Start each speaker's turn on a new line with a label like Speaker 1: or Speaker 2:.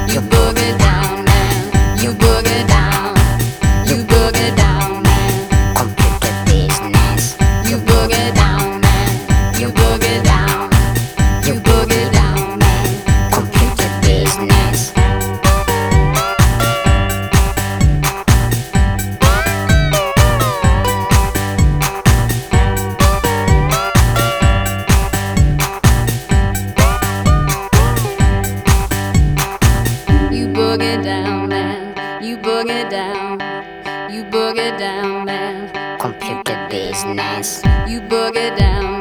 Speaker 1: You boogie down, man. You boogie down. You boogie down, man. Computer business. You boogie down, man. You boogie down. You boogie down, man. Computer business. You boogie down, man. You boogie down. You boogie down, man. Computer business. You boogie down.